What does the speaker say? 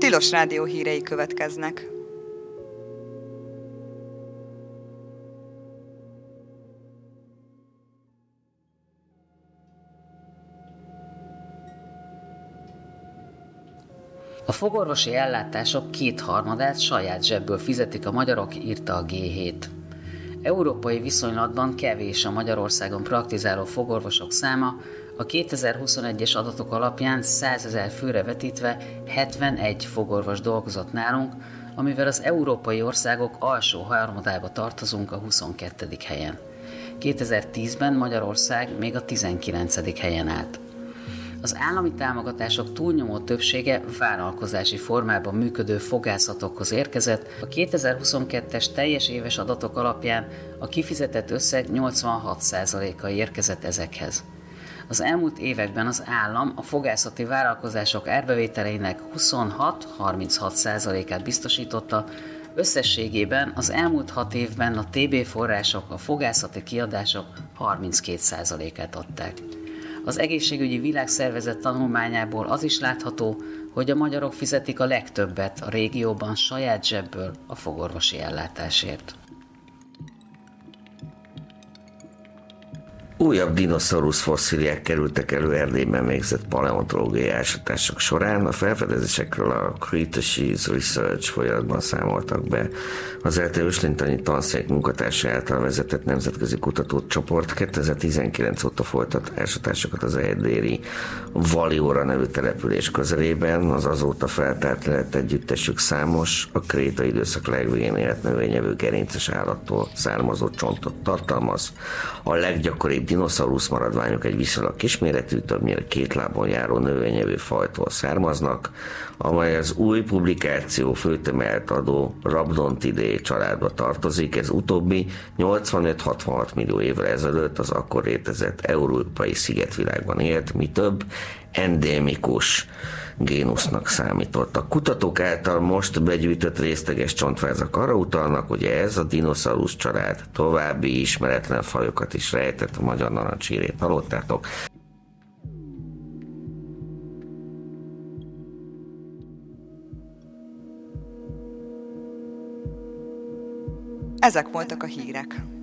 Tilos Rádió hírei következnek. A fogorvosi ellátások 2/3 saját zsebből fizetik a magyarok, írta a G7. Európai viszonylatban kevés a Magyarországon praktizáló fogorvosok száma, a 2021-es adatok alapján 100 000 főre vetítve 71 fogorvos dolgozott nálunk, amivel az európai országok alsó harmadába tartozunk a 22. helyen. 2010-ben Magyarország még a 19. helyen állt. Az állami támogatások túlnyomó többsége vállalkozási formában működő fogászatokhoz érkezett, a 2022-es teljes éves adatok alapján a kifizetett összeg 86%-a érkezett ezekhez. Az elmúlt években az állam a fogászati vállalkozások árbevételeinek 26-36%-át biztosította, összességében az elmúlt 6 évben a TB források a fogászati kiadások 32%-át adták. Az Egészségügyi Világszervezet tanulmányából az is látható, hogy a magyarok fizetik a legtöbbet a régióban saját zsebből a fogorvosi ellátásért. Újabb dinoszaurusz fosszíliák kerültek elő Erdélyben végzett paleontológiai ásatások során. A felfedezésekről a Cretaceous Research folyamatban számoltak be. Az ELTE őslénytani tanszék munkatársa által vezetett nemzetközi kutatócsoport 2019 óta folytat ásatásokat az erdélyi Valióra nevű település közelében. Az azóta feltárt lett együttesük számos, a kréta időszak legvégén élt növényevő gerinces állattól származó csontot tartalmaz. A leggyakoribb dinoszaurusz maradványok egy viszonylag kisméretű, többnyire 2 lábon járó növényevő fajtól származnak, amely az új publikáció főtömelt adó Rhabdontidae családba tartozik. Ez utóbbi 85-66 millió évvel ezelőtt az akkor létezett európai szigetvilágban élt, mi több, endémikus génusznak számított. A kutatók által most begyűjtött részleges csontvázak arra utalnak, hogy ez a dinoszaurusz család további ismeretlen fajokat is rejtett, a magyar narancshírét hallottátok. Ezek voltak a hírek.